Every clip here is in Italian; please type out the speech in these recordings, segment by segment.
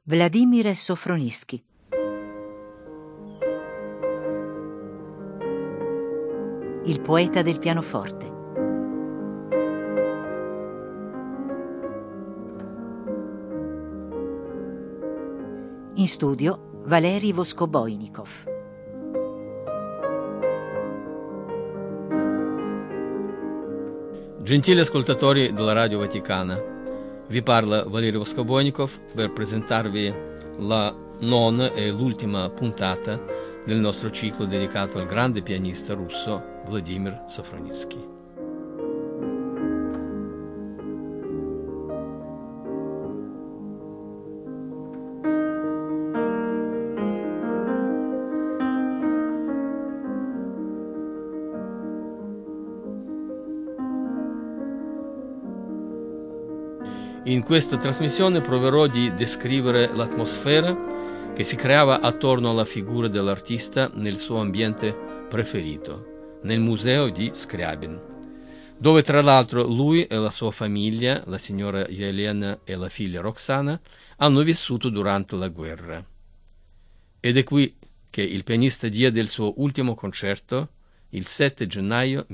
Vladimir Sofronisky. Il poeta del pianoforte. In studio Valeri Voskoboinikov. Gentili ascoltatori della Radio Vaticana, vi parla Valerio Voskoboinikov per presentarvi la nona e l'ultima puntata del nostro ciclo dedicato al grande pianista russo Vladimir Sofronisky. In questa trasmissione proverò di descrivere l'atmosfera che si creava attorno alla figura dell'artista nel suo ambiente preferito, nel museo di Scriabin, dove tra l'altro lui e la sua famiglia, la signora Elena e la figlia Roxana, hanno vissuto durante la guerra. Ed è qui che il pianista diede il suo ultimo concerto il 7 gennaio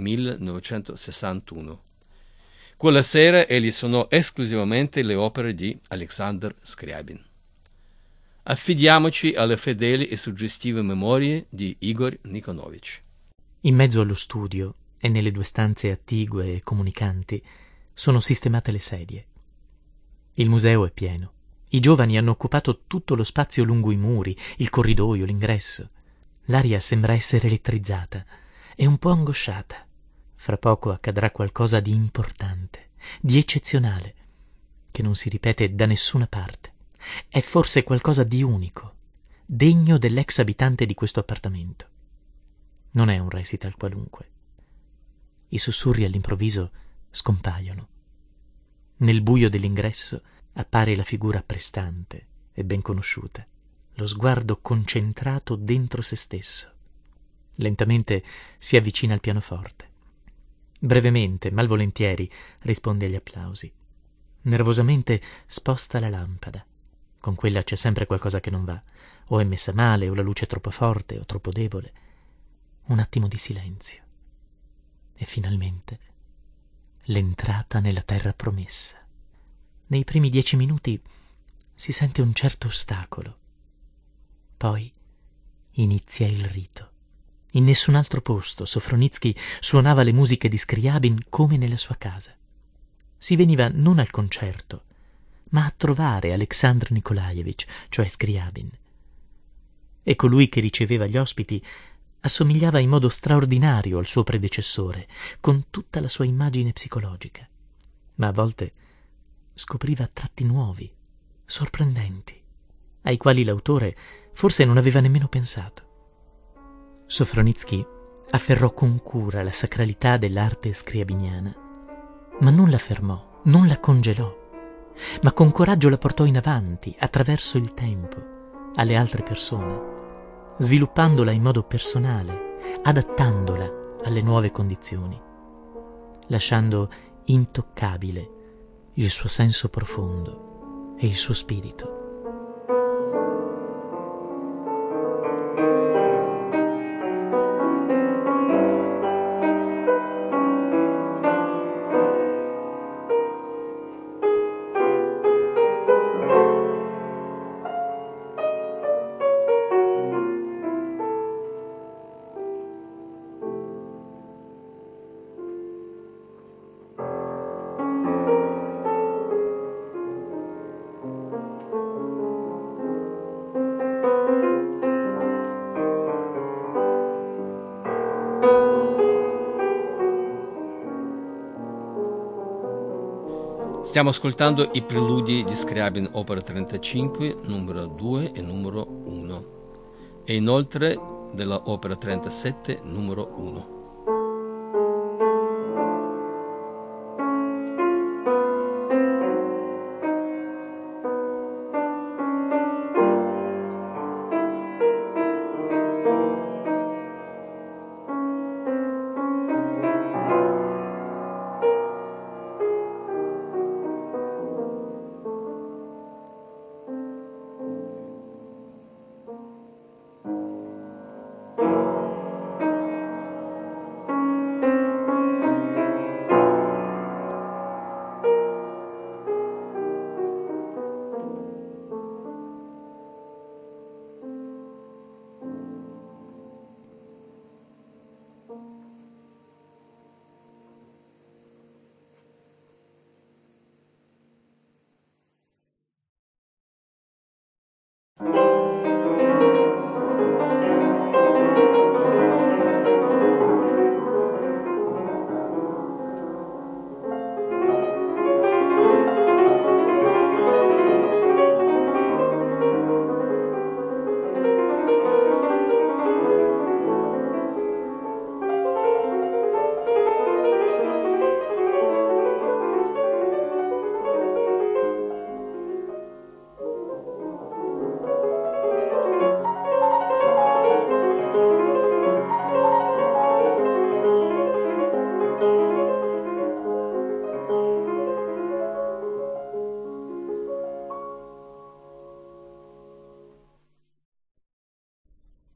1961. Quella sera egli suonò esclusivamente le opere di Alexander Scriabin. Affidiamoci alle fedeli e suggestive memorie di Igor Nikonovich. In mezzo allo studio e nelle due stanze attigue e comunicanti sono sistemate le sedie. Il museo è pieno. I giovani hanno occupato tutto lo spazio lungo i muri, il corridoio, l'ingresso. L'aria sembra essere elettrizzata e un po' angosciata. Fra poco accadrà qualcosa di importante, di eccezionale, che non si ripete da nessuna parte. È forse qualcosa di unico, degno dell'ex abitante di questo appartamento. Non è un recital qualunque. I sussurri all'improvviso scompaiono. Nel buio dell'ingresso appare la figura prestante e ben conosciuta, lo sguardo concentrato dentro se stesso. Lentamente si avvicina al pianoforte. Brevemente, malvolentieri, risponde agli applausi. Nervosamente sposta la lampada. Con quella c'è sempre qualcosa che non va. O è messa male, o la luce è troppo forte, o troppo debole. Un attimo di silenzio. E finalmente l'entrata nella terra promessa. Nei primi 10 minuti si sente un certo ostacolo. Poi inizia il rito. In nessun altro posto Sofronisky suonava le musiche di Scriabin come nella sua casa. Si veniva non al concerto, ma a trovare Alexandr Nikolaevich, cioè Scriabin. E colui che riceveva gli ospiti assomigliava in modo straordinario al suo predecessore, con tutta la sua immagine psicologica. Ma a volte scopriva tratti nuovi, sorprendenti, ai quali l'autore forse non aveva nemmeno pensato. Sofronisky afferrò con cura la sacralità dell'arte scriabiniana, ma non la fermò, non la congelò, ma con coraggio la portò in avanti, attraverso il tempo, alle altre persone, sviluppandola in modo personale, adattandola alle nuove condizioni, lasciando intoccabile il suo senso profondo e il suo spirito. Stiamo ascoltando i preludi di Scriabin, opera 35, numero 2 e numero 1, e inoltre della opera 37, numero 1.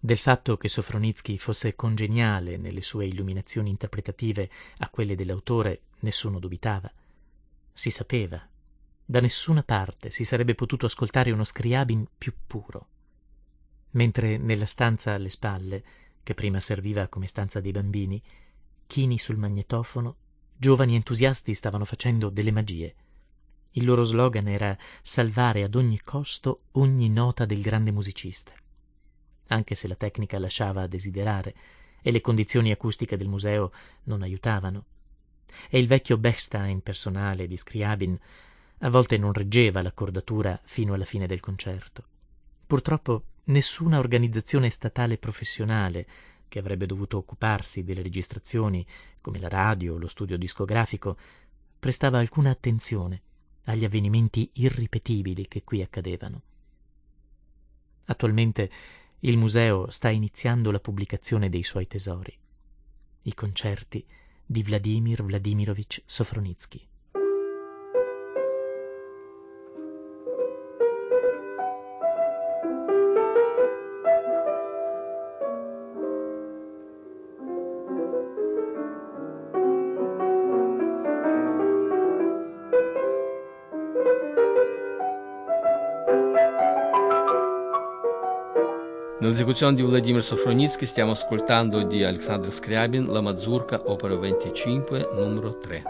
Del fatto che Sofronicki fosse congeniale nelle sue illuminazioni interpretative a quelle dell'autore nessuno dubitava. Si sapeva. Da nessuna parte si sarebbe potuto ascoltare uno Scriabin più puro. Mentre nella stanza alle spalle, che prima serviva come stanza dei bambini, chini sul magnetofono, giovani entusiasti stavano facendo delle magie. Il loro slogan era salvare ad ogni costo ogni nota del grande musicista. Anche se la tecnica lasciava a desiderare e le condizioni acustiche del museo non aiutavano. E il vecchio Bechstein personale di Scriabin a volte non reggeva l'accordatura fino alla fine del concerto. Purtroppo nessuna organizzazione statale professionale che avrebbe dovuto occuparsi delle registrazioni, come la radio o lo studio discografico, prestava alcuna attenzione agli avvenimenti irripetibili che qui accadevano. Attualmente il museo sta iniziando la pubblicazione dei suoi tesori, i concerti di Vladimir Vladimirovich Sofronicki. Nell'esecuzione di Vladimir Sofronicki stiamo ascoltando di Alexander Scriabin la Mazurka, opera 25, numero 3.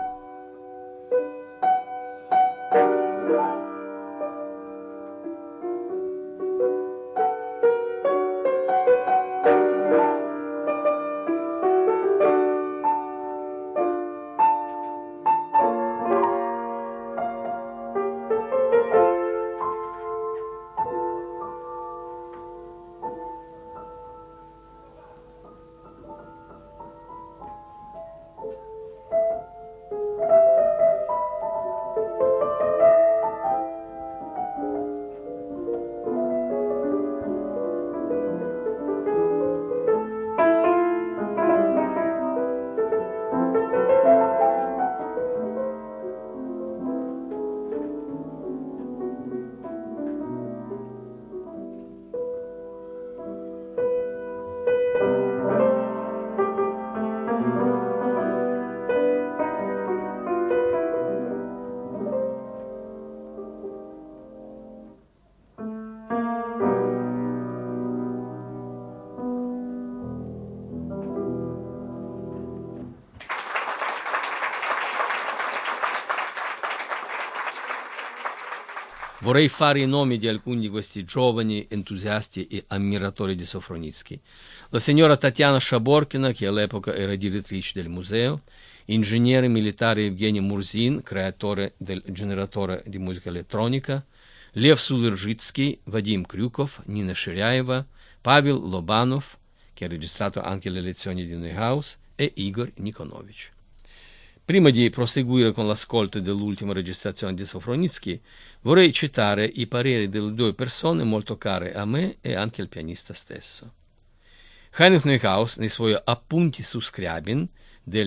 Vorrei fare i nomi di alcuni di questi giovani entusiasti e ammiratori di Sofronicki. La signora Tatiana Shaborkina, che all'epoca era direttrice del museo, ingegnere militare Evgeny Murzin, creatore del generatore di musica elettronica, Lev Sulerzhitsky, Vadim Kryukov, Nina Shiryaeva, Pavel Lobanov, che ha registrato anche le lezioni di Neuhaus, e Igor Nikonovich. Prima di proseguire con l'ascolto dell'ultima registrazione di Sofronicki, vorrei citare i pareri delle due persone molto care a me e anche al pianista stesso. Heinrich Neuhaus, nei suoi appunti su Scriabin del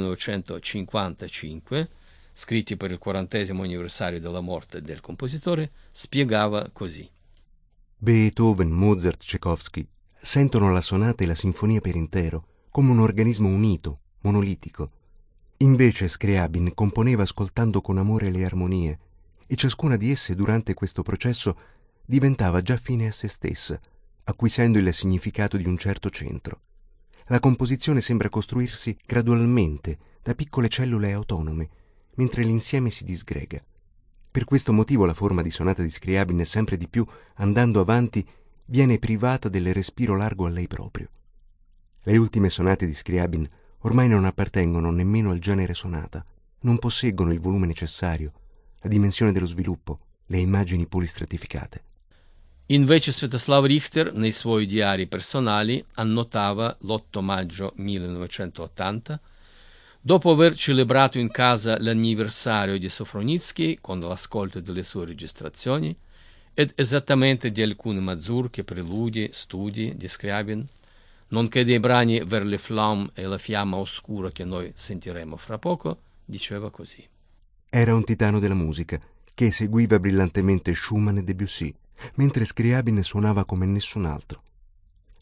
1955, scritti per il 40° anniversario della morte del compositore, spiegava così. Beethoven, Mozart, Tchaikovsky sentono la sonata e la sinfonia per intero come un organismo unito, monolitico. Invece Scriabin componeva ascoltando con amore le armonie, e ciascuna di esse durante questo processo diventava già fine a se stessa, acquisendo il significato di un certo centro. La composizione sembra costruirsi gradualmente da piccole cellule autonome, mentre l'insieme si disgrega. Per questo motivo la forma di sonata di Scriabin sempre di più, andando avanti, viene privata del respiro largo a lei proprio. Le ultime sonate di Scriabin ormai non appartengono nemmeno al genere sonata, non posseggono il volume necessario, la dimensione dello sviluppo, le immagini polistratificate. Invece Sviatoslav Richter, nei suoi diari personali, annotava l'8 maggio 1980, dopo aver celebrato in casa l'anniversario di Sofronicki con l'ascolto delle sue registrazioni, ed esattamente di alcune mazurche, preludi, studi di Scriabin, nonché dei brani Vers les flammes e la fiamma oscura che noi sentiremo fra poco, diceva così. Era un titano della musica che eseguiva brillantemente Schumann e Debussy, mentre Scriabin suonava come nessun altro.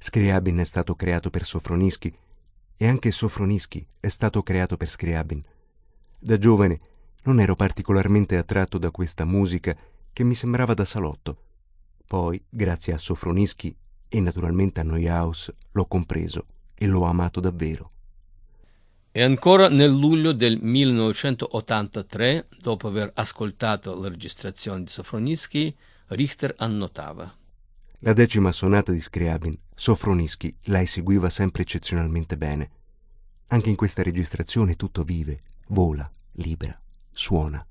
Scriabin è stato creato per Sofronischi e anche Sofronischi è stato creato per Scriabin. Da giovane non ero particolarmente attratto da questa musica che mi sembrava da salotto. Poi, grazie a Sofronischi e naturalmente a Neuhaus, l'ho compreso e l'ho amato davvero. E ancora nel luglio del 1983, dopo aver ascoltato la registrazione di Sofronischi, Richter annotava: La 10ª sonata di Scriabin, Sofronischi la eseguiva sempre eccezionalmente bene. Anche in questa registrazione tutto vive, vola, libera, suona.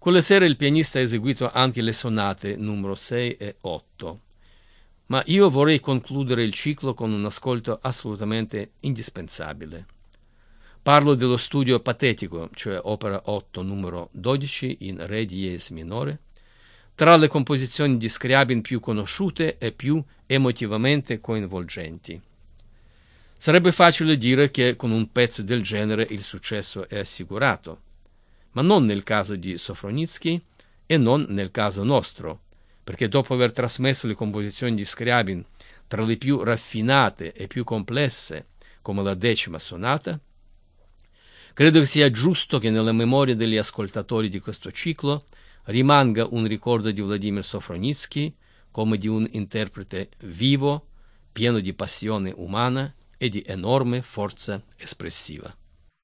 Quelle sere il pianista ha eseguito anche le sonate numero 6 e 8. Ma io vorrei concludere il ciclo con un ascolto assolutamente indispensabile. Parlo dello studio patetico, cioè opera 8 numero 12 in re diesis minore, tra le composizioni di Scriabin più conosciute e più emotivamente coinvolgenti. Sarebbe facile dire che con un pezzo del genere il successo è assicurato, ma non nel caso di Sofronitsky e non nel caso nostro, perché dopo aver trasmesso le composizioni di Scriabin tra le più raffinate e più complesse, come la 10ª sonata, credo che sia giusto che nella memoria degli ascoltatori di questo ciclo rimanga un ricordo di Vladimir Sofronitsky come di un interprete vivo, pieno di passione umana e di enorme forza espressiva.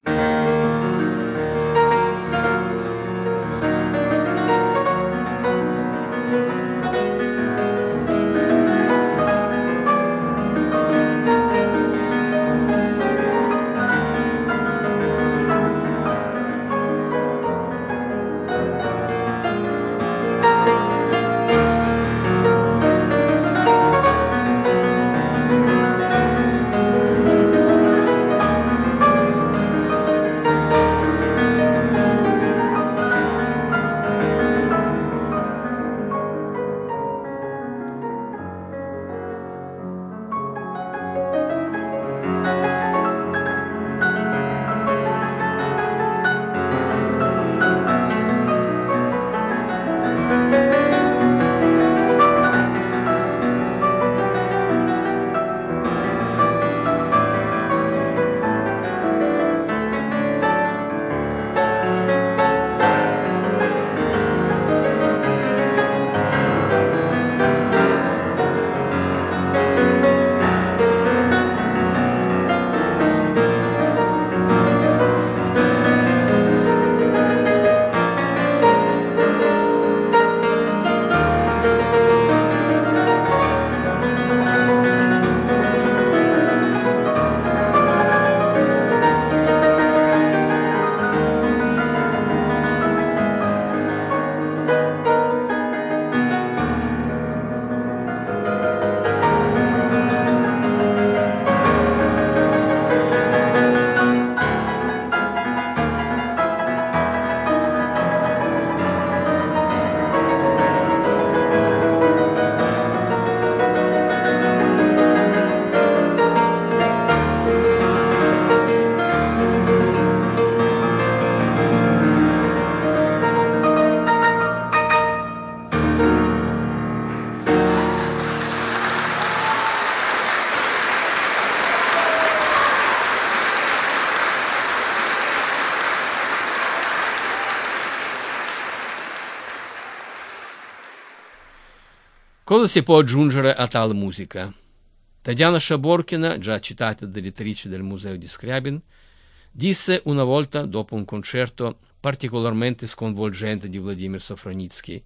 Cosa si può aggiungere a tal musica? Tatiana Shaborkina, già citata direttrice del Museo di Scriabin, disse una volta dopo un concerto particolarmente sconvolgente di Vladimir Sofronitsky,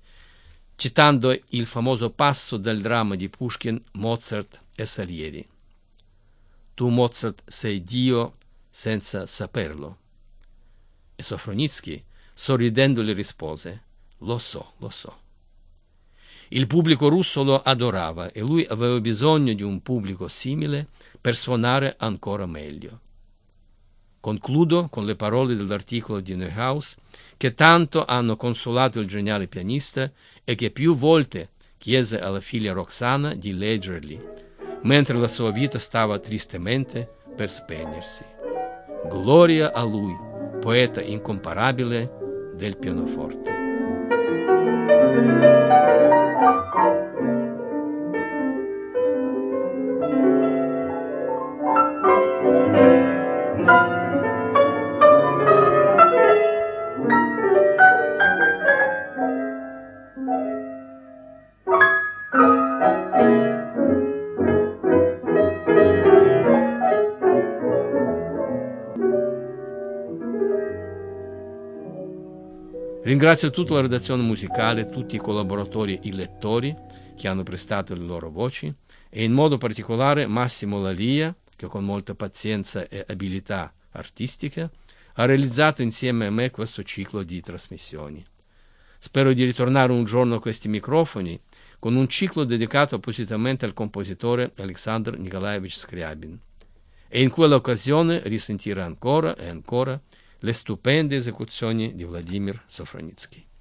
citando il famoso passo del dramma di Pushkin Mozart e Salieri: «Tu, Mozart, sei Dio senza saperlo». E Sofronitsky, sorridendo, le rispose: «Lo so, lo so». Il pubblico russo lo adorava e lui aveva bisogno di un pubblico simile per suonare ancora meglio. Concludo con le parole dell'articolo di Neuhaus che tanto hanno consolato il geniale pianista e che più volte chiese alla figlia Roxana di leggerli, mentre la sua vita stava tristemente per spegnersi. Gloria a lui, poeta incomparabile del pianoforte. Ringrazio tutta la redazione musicale, tutti i collaboratori e i lettori che hanno prestato le loro voci e in modo particolare Massimo Lalia, che con molta pazienza e abilità artistica ha realizzato insieme a me questo ciclo di trasmissioni. Spero di ritornare un giorno a questi microfoni con un ciclo dedicato appositamente al compositore Alexander Nikolaevich Scriabin e in quell'occasione risentire ancora e ancora le stupende esecuzioni di Vladimir Sofronitsky.